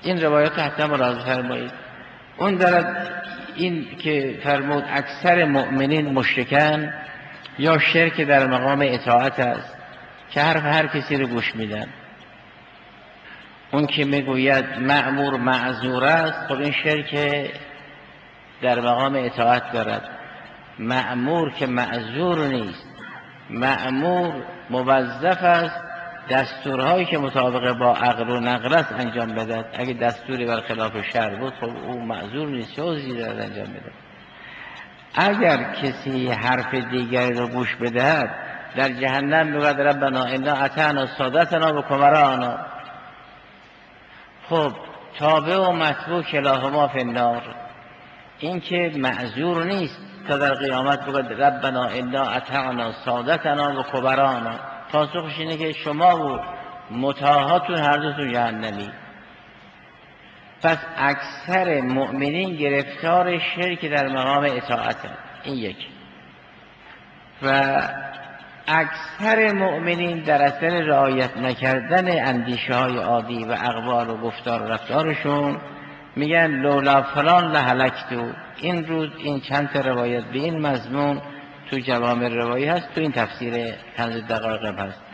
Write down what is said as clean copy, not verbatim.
این روایات حتما مراجعه فرمایید. اون دارد این که فرمود اکثر مؤمنین مشرکن یا شرک در مقام اطاعت است که حرف هر کسی رو گوش میدن. اون که میگوید مأمور معذور است، خب این شرک در مقام اطاعت دارد. مأمور که معذور نیست، مأمور موظف است دستورهایی که مطابق با عقل و نقل است انجام بدهد. اگه دستوری بر خلاف شرع بود خب او معذور نیست، چه عذری دارد انجام بده. اگر کسی حرف دیگری رو گوش بدهد در جهنم میگوید ربنا انا اطعنا سادتنا و کبراءنا. خب تابع و متبوع کلاهما فی النار. این که معذور نیست تا در قیامت بگوید ربنا انا اطعنا سادتنا و کبراءنا. پاسخش اینه که شما و متاهاتون هر دوتون جهنمی. پس اکثر مؤمنین گرفتار شرک در مقام اطاعت. این یک. و اکثر مؤمنین در اثر رعایت نکردن اندیشه های عادی و اقوال و گفتار و رفتارشون میگن لولا فلان لهلکتو. این روز این چند تا روایت به این مضمون تو جوامع روایی هست، تو این تفسیر کنز دقایق هست.